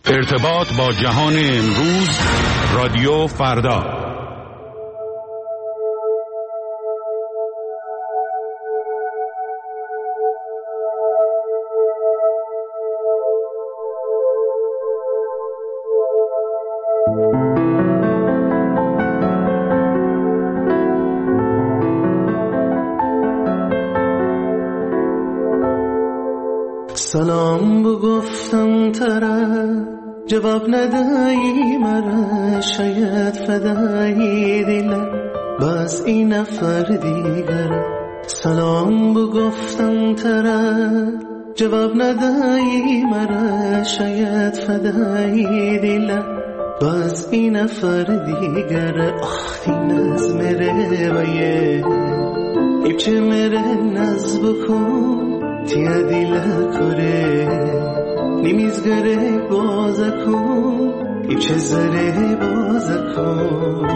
ارتباط با جهان امروز، رادیو فردا. سلام بگفتم طرف جواب ندهی مرا، شاید فدای دلم باز این نفر دیگر. سلام بگفتم طرف جواب ندهی مرا، شاید فدای دلم باز این نفر دیگر. آخ این از مره ویه ایبچه مره نز بکن تیا دیلا کره نمیزگره بازا کن ایبچه زره بازا کن.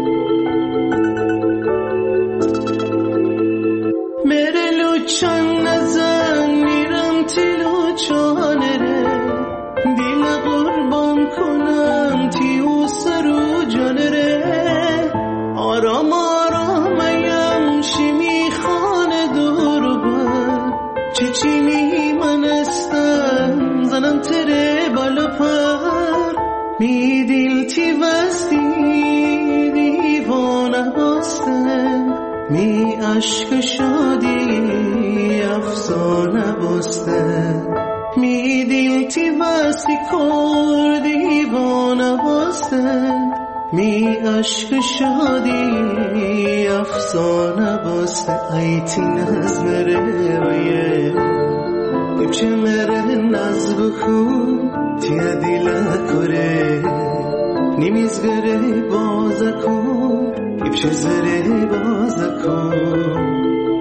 مره لوچان نزن میرم تی لوچانه ره، دیل قربان کنم تی او سرو جانه ره. آرام آرام ایم شیمی خانه دور بر چیچینی من استم زنم تره بالا پر. می دیل تی وستی دیوانه باستم، می عشق شادی افسانه باستم. می دیل تی وستی کر دیوانه باستم، می عشق شادی افسانه باسته. ایتی نز مره ویه ایبچه مره نز بکن تیا دیلا کره نمیزگره بازا کن ایبچه زره بازا کن.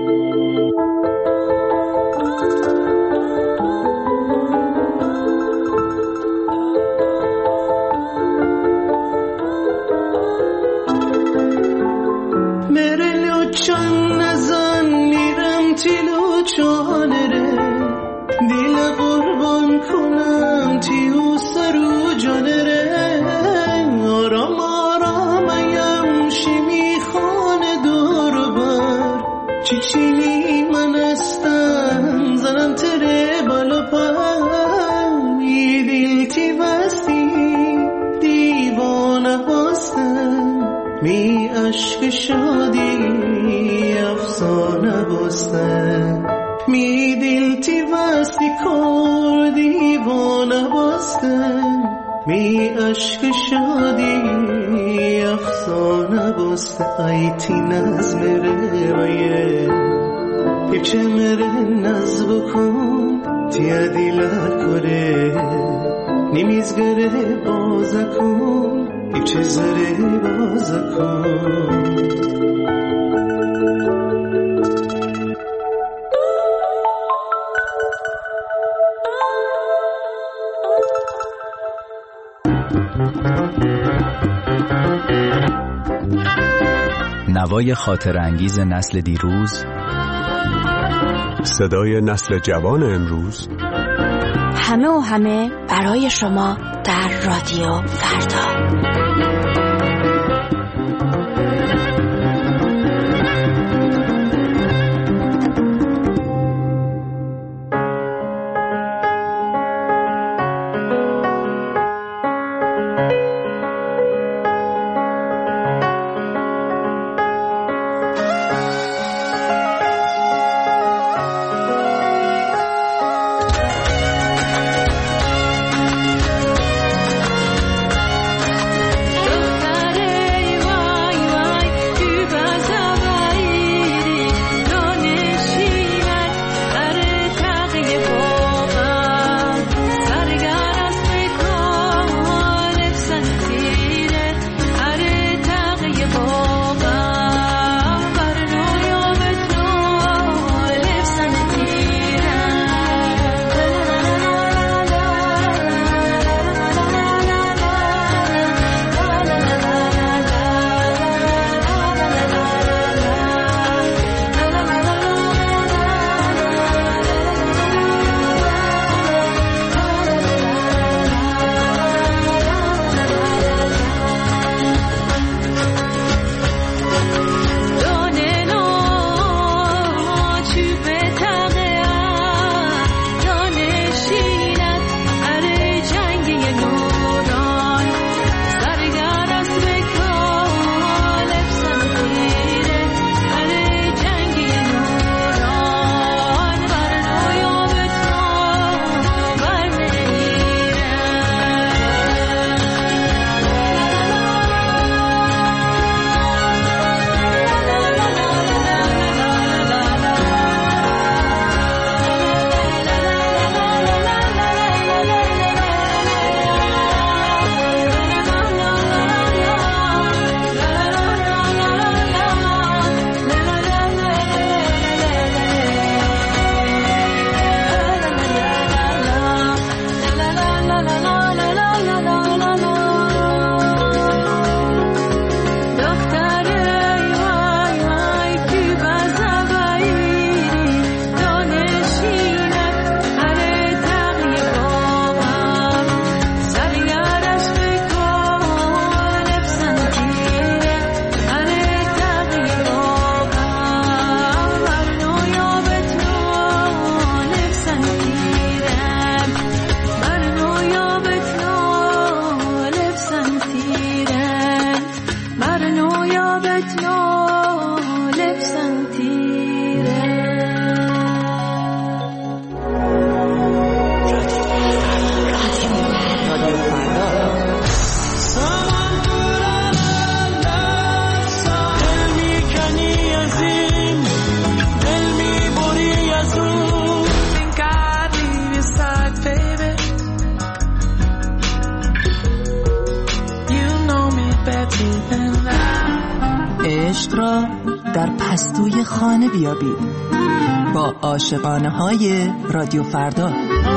چون نزن میرم تیلو چانه ره، دیل قربان کنم تیو سرو جانه ره. آرام آرام ایم شیمی خانه دور بر چیچینی من استم زنم تره بالا پر. می دیل تی بستی دیوانه باستم، می عشق شادی افسانه باستم. می دیل تی وستی کر دیوانه باستم، می عشق شادی افسانه باسته. ایتی نز مره ویه ایبچه مره نز بکن تیا دیلا کره نمیزگره بازا کن ایبچه زره بازا کن. نوای خاطر انگیز نسل دیروز، صدای نسل جوان امروز، همه و همه برای شما در رادیو فردا. عشق را در پستوی خانه بیابید با عاشقانه های رادیو فردا.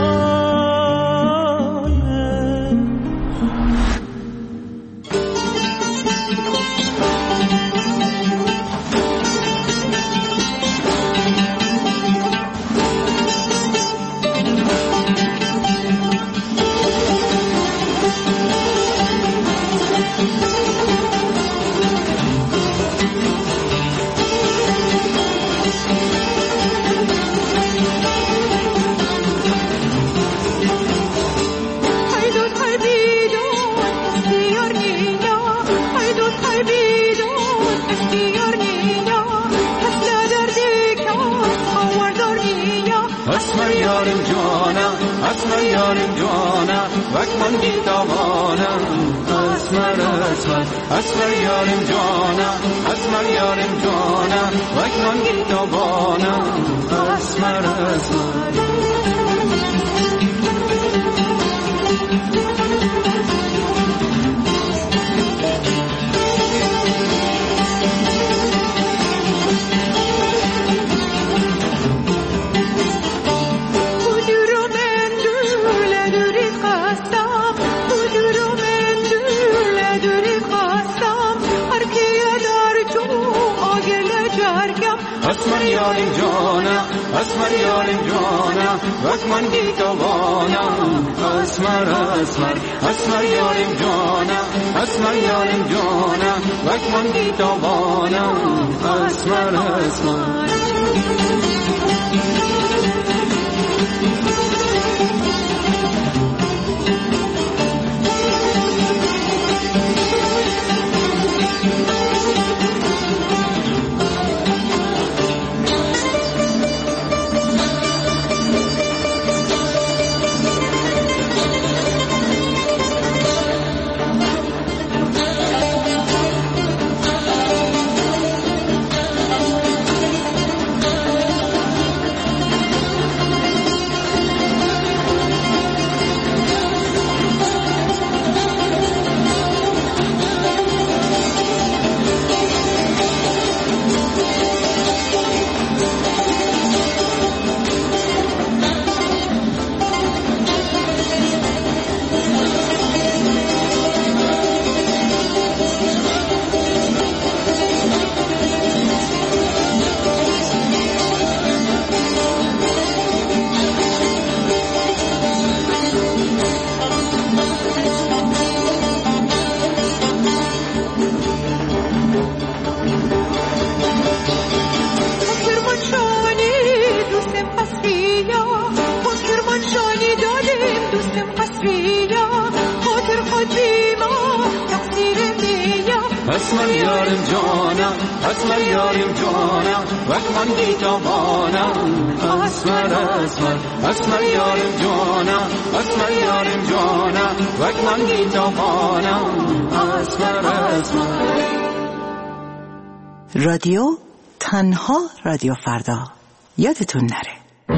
رادیو تنها رادیو فردا، یادتون نره.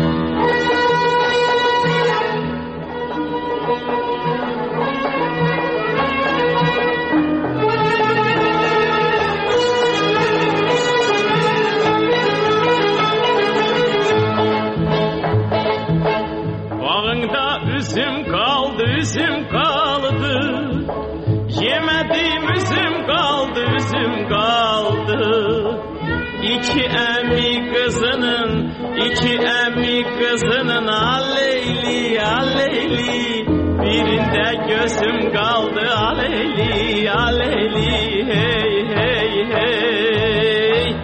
Bağında üzüm kaldı, üzüm kaldı. Yemedim üzüm kaldı, üzüm kaldı. İki emmi kızının aleyli aleyli. Birinde gözüm kaldı aleyli aleyli hey hey hey.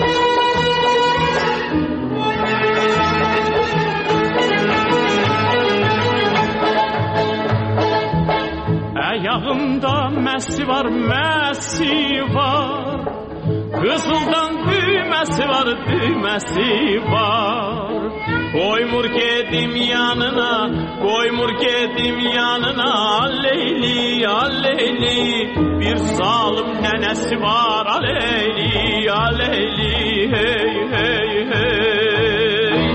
Ayağımda mesi var, mesi var. Kızıldan düğmesi var, düğmesi var. Koymur kedim yanına, koymur kedim yanına. Aleyli, aleyli, bir zalim nenesi var. Aleyli, aleyli, hey, hey, hey.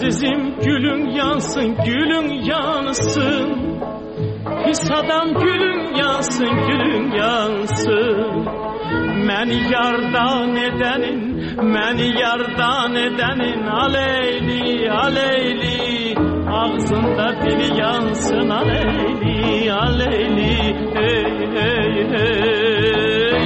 Azizim gülün yansın, gülün yansın. Pis adam gülün yansın, gülün yansın. Məni yardan edenin, məni yardan edenin aleyli, aleyli. Ağzında dili yansın aleyli, aleyli. Hey, hey, hey.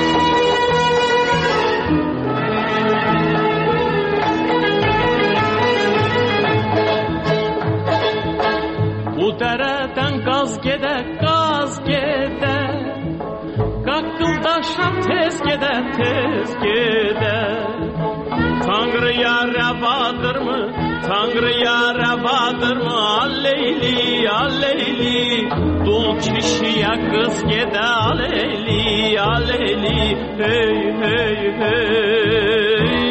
Bu dereden gaz gede, gaz gede. Qaqqıldaşan tez gedə, tez gedə. Tanrıya rəvadırmı, Tanrıya rəvadırmı? Aleyli, aleyli. Dul kişiyə qız gedə, aleyli, aleyli. Hey, hey, hey.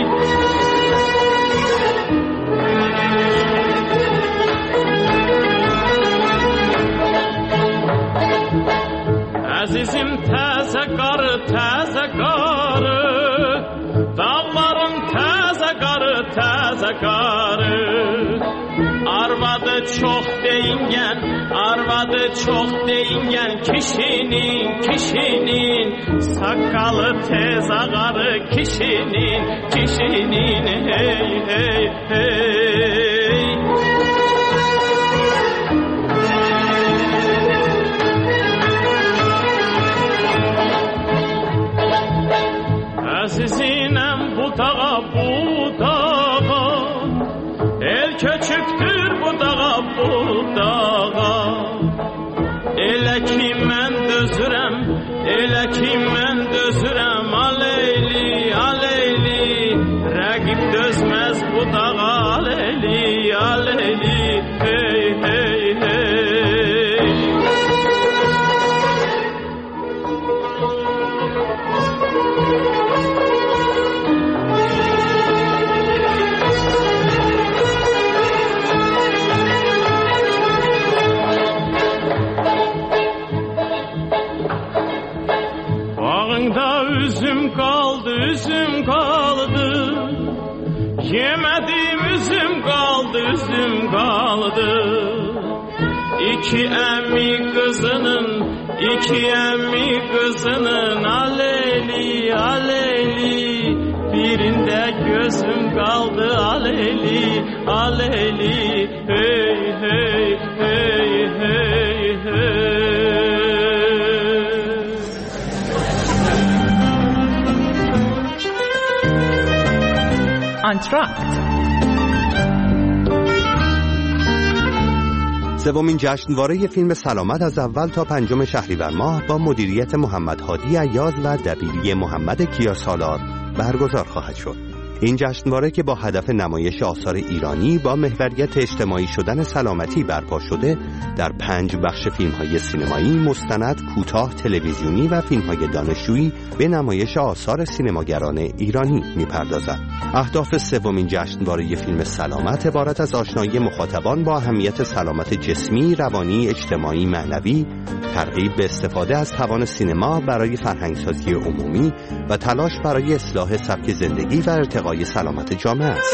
Azizim təzə qarı, təzə qarı. Dağların təzə qarı, təzə qarı. Arvadı çox deyingən, arvadı çox deyingən. Kişinin, kişinin. Saqqalı tez ağarı, kişinin, kişinin. Hey, hey, hey. Azizinem bu dağa, bu dağa. El köçüktür bu dağa, bu dağa. Elə ki mən dözürəm, elə ki mən dözürəm. Aleyli, aleyli. Rəqib dözməz bu dağa, aleyli, aleyli. Hey, hey, hey. Bağında üzüm kaldı, üzüm kaldı. Yemedim üzüm kaldı, üzüm kaldı. İki emmi kızının, iki emmi kızının. Aleyli, aleyli. Birinde gözüm kaldı, aleyli, aleyli. Hey, hey, hey, hey, hey. آنتراکت سومین جشنواره فیلم سلامت از اول تا 5 شهریور ماه با مدیریت محمد هادی عیاض و دبیری محمد کیاسالار برگزار خواهد شد. این جشنواره که با هدف نمایش آثار ایرانی با محوریت اجتماعی شدن سلامتی برپا شده، در 5 بخش فیلم‌های سینمایی، مستند، کوتاه، تلویزیونی و فیلم‌های دانشجویی به نمایش آثار سینماگران ایرانی می‌پردازد. اهداف سومین جشنواره فیلم سلامت عبارت از آشنایی مخاطبان با اهمیت سلامت جسمی، روانی، اجتماعی، معنوی، ترغیب به استفاده از توان سینما برای فرهنگسازی عمومی و تلاش برای اصلاح سبک زندگی و ارتقای سلامت جامعه است.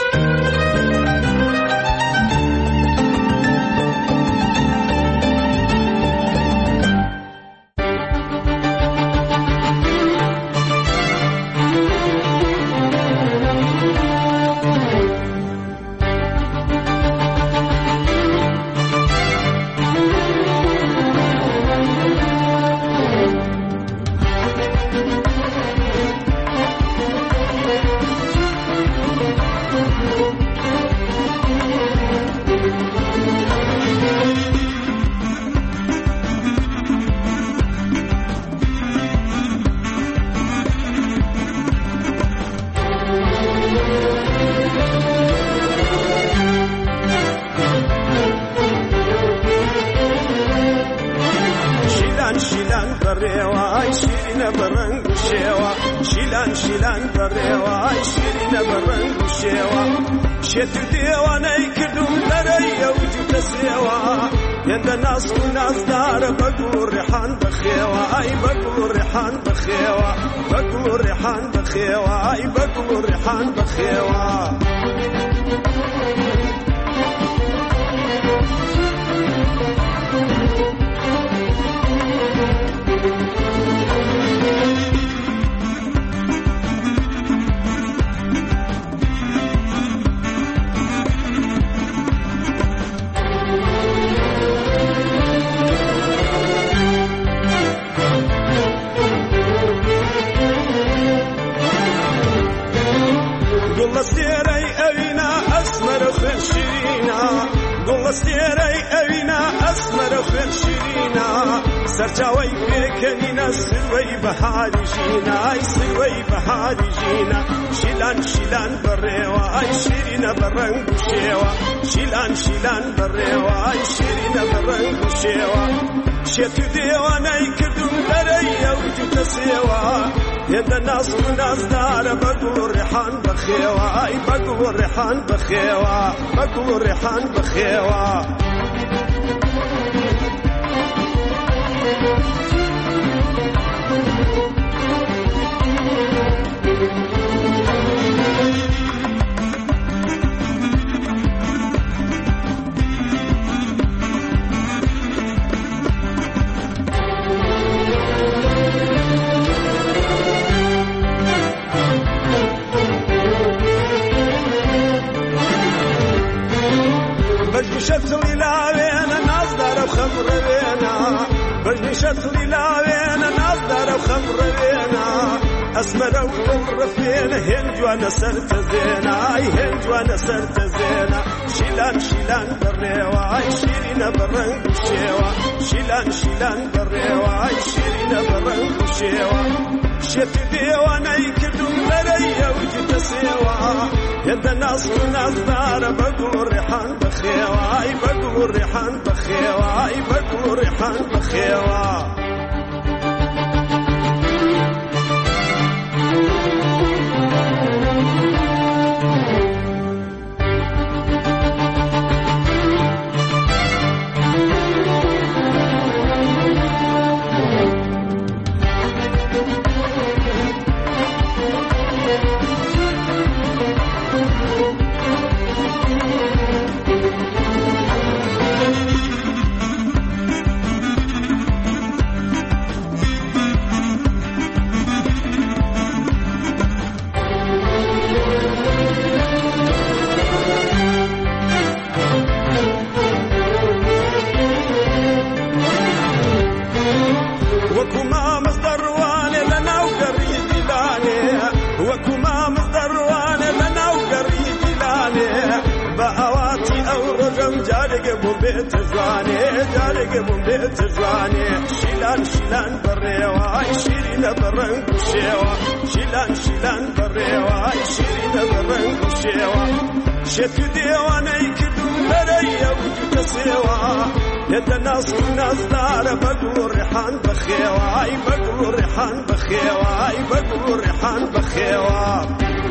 گل استیری اوینا اسمر خوش شیرینا گل استیری اوینا اسمر خوش شیرینا سرچاوی بکنینا سروی بهاری جینا سروی بهاری جینا شیلان شیلان بریوا ای شیرینا برنگ شیوا شیلان شیلان بریوا ای شیرینا برنگ شیوا شتو دیوانای کردم دریه و تو تسیوا هد الناس والناس دار بقول ريحان بخيوا اي بقول ريحان بخيوا بقول ريحان بخيوا شتلي لاوينا ناس دار خمر بينا بجني شتلي لاوينا ناس دار خمر بينا اسمر وقمر فينا هنج وانا سرت زينا اي هنج وانا سرت زينا شيلان شيلان بريوا اي شيرينا برنگ شيوا شيلان شيلان بريوا اي شيرينا برنگ شيوا شت ديوانا يكدم دريا وجت سيوا يد الناس والناس دار بقول ريحان بخيوا اي بقول ريحان بخيوا اي بقول ريحان بخيوا شيلان بريوا اي شيرينا برنگ شيوا شيلان بريوا اي شيرينا برنگ شيوا شتو ديوانا يكدم دريا وجت سيوا يد الناس والناس دار بقول ريحان بخيوا اي بقول ريحان بخيوا اي بقول ريحان بخيوا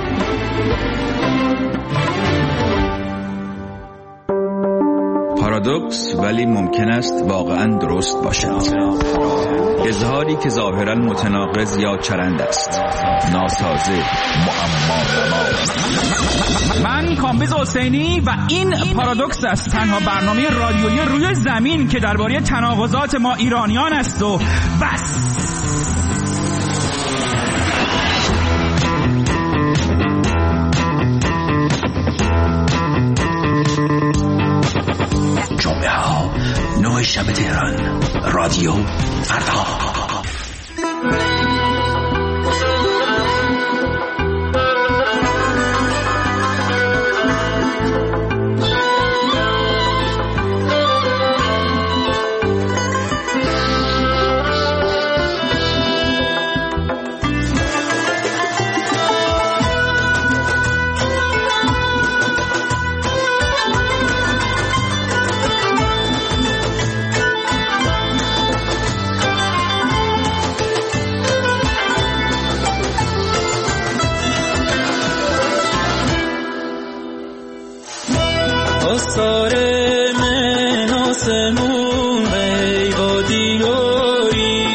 پارادوکس ولی ممکن است واقعا درست باشد. اظهاری که ظاهرا متناقض یا چرند است، ناسازه، معما. من کامبیز حسینی و این پارادوکس است، تنها برنامه رادیویی روی زمین که درباره تناقضات ما ایرانیان است و بس. جمعه ها 9 شب تهران، رادیو فردا. ساره من آسمون بیبادی داری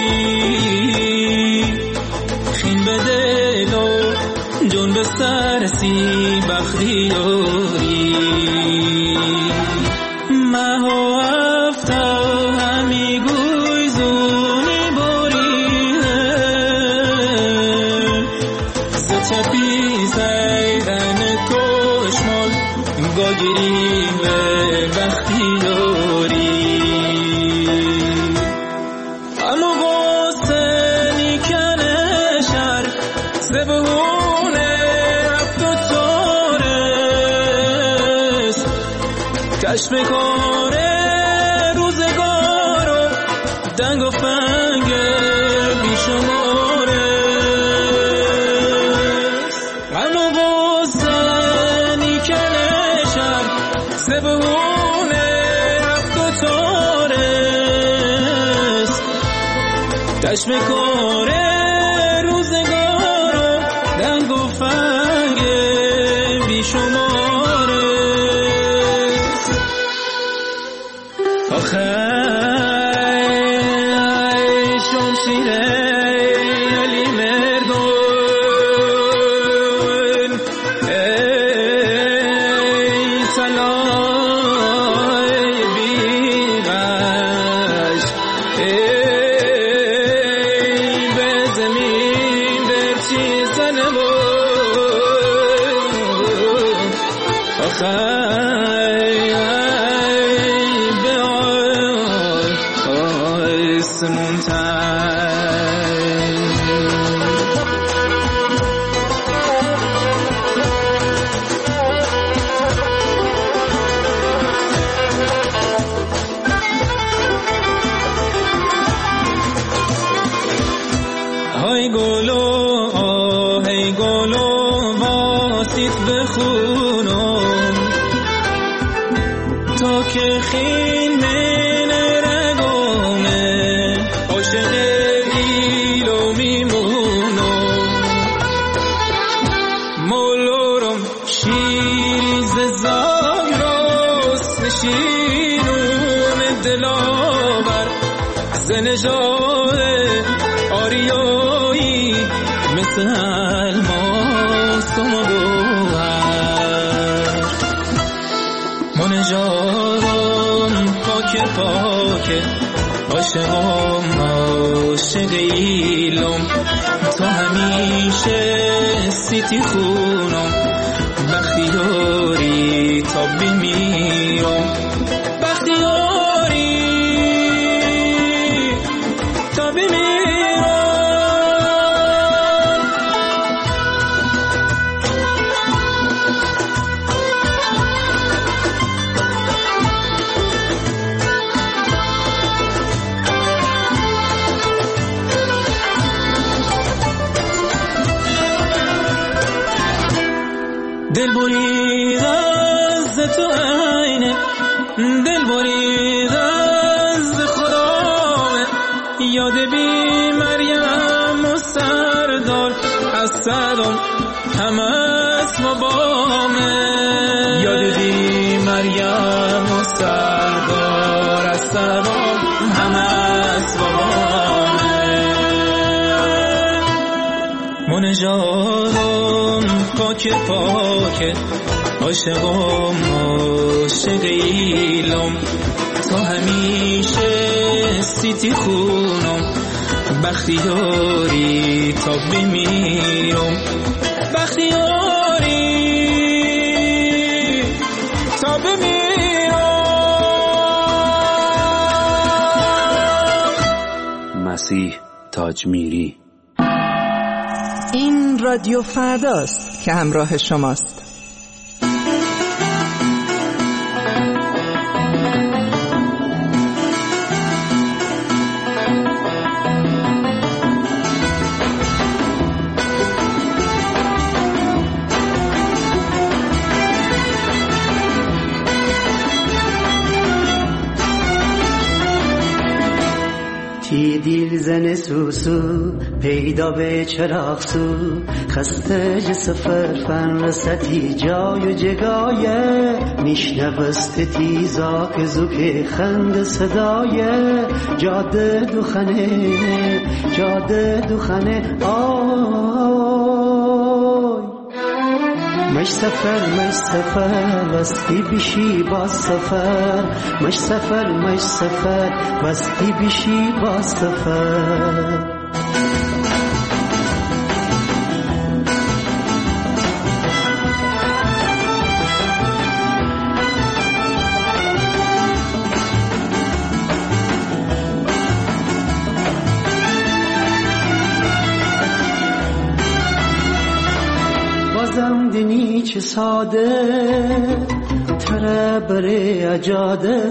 خین به دل و جون به سرسی بختی داری مها افتا همی گوی زونی باری زچپی سیدن کشمال گاگیری وقتی داری اما غصه کنه شر زبونه رفت و تو تشبکار روزگار و دنگ و فنگ بیشماره غم و غصه نیکنشم زبونه هفت و تارست تشبکار روزگار و دنگ و فنگ بیشماره آخه شمشیره علی مردون ای سلای بیغش ای به زمین برچی زنمون آخه های گلو واسیت بخونم تا که خین من رگونه عاشق ایلو میمونم مولورم شیریز زاگراست نشینون دلاور زنجاده آریایی مثل الماس و مگوهر منجارم پاک عاشقم عاشق ایلم تا همیشه سیتی خونم بختیاری تا بمیرم بختیاری تا بمیرم دل برید از تو عینه دل برید از خدامه یاد بی مریم و سردار از سلام همه از مبامه یاد بی مریم و سردار از سلام همه از مبامه منجارم پاک عاشقم عاشق ایلم تا همیشه سیتی خونم بختیاری تا بمیرم بختیاری تا بمیرم. مسیح تاجمیری. این رادیو فرداست که همراه شماست. تی دیل زن سوسو پیدا به چراغ سو خسته سفر فن رستی جای و جگایه میشنوست تیزا که زوک خند صدایه جاده دوخنه آی مش سفر بستی بشی با سفر مش سفر بستی بشی با سفر بازم دنی چه ساده تره بره اجاده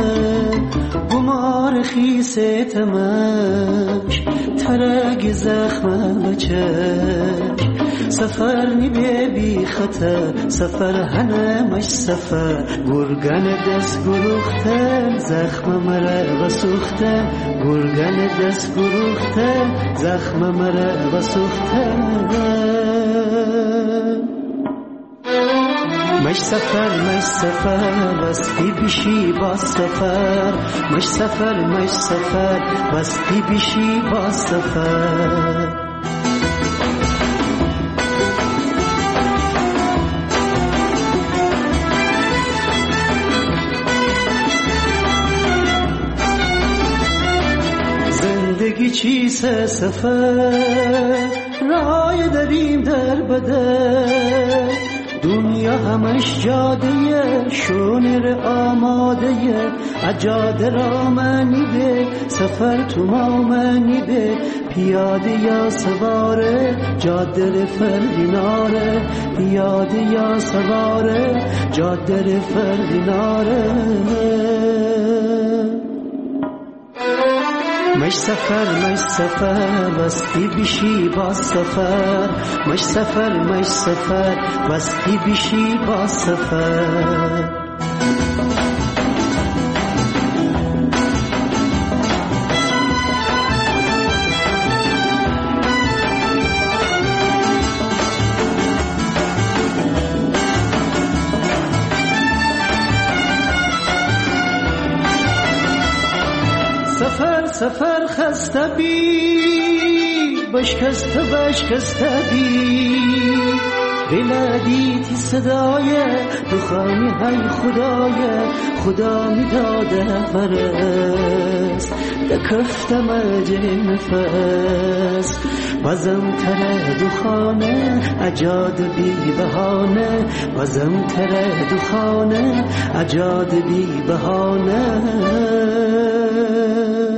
بمار خیسه تمش تره زخم بچش سفر نبی بی خطر سفر هنه مش سفر گرگن دست گروخته زخم مره و سوخته گرگن دست گروخته زخم مره و سوخته مش سفر واستی بیشی با سفر مش سفر واستی بیشی با سفر زندگی چیست سفر رای داریم در بدر دنیا همش جاده شونر آماده اجاده را منی به سفر تو ما منی به پیاده یا سواره جاده فردیناره پیاده یا سواره جاده فردیناره مش سفر واستی بیشی با سفر مش سفر واستی بیشی با سفر سفر خسته بی بشکسته بی بلادیتی صدای دخانی های خدا می داده فرست دکفت مجه نفس بازم تره دخانه اجاد بی بهانه بازم تره دخانه اجاد بی بهانه